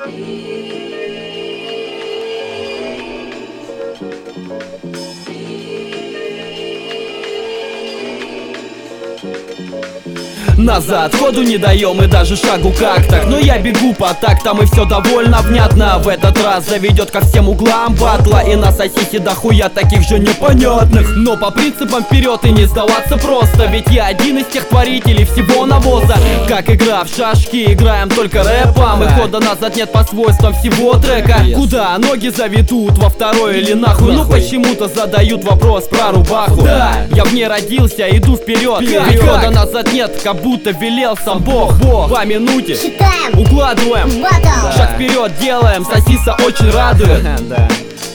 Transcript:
Назад ходу не даем и даже шагу как так. Но я бегу по тактам и все довольно внятно. В этот раз заведет ко всем углам батла. И на сосисе дохуя таких же непонятных. Но по принципам вперед и не сдаваться просто. Ведь я один из тех творителей всего навоза. Как игра в шашки, играем только рэпом. И хода назад нет по свойствам всего трека. Куда ноги заведут, во второй или нахуй? Ну почему-то задают вопрос про рубаху. Я в ней родился, иду вперед. Ведь хода назад нет, как будто велел сам Бог. По минуте считаем, укладываем, батл. шаг вперед делаем, сосиса очень радует.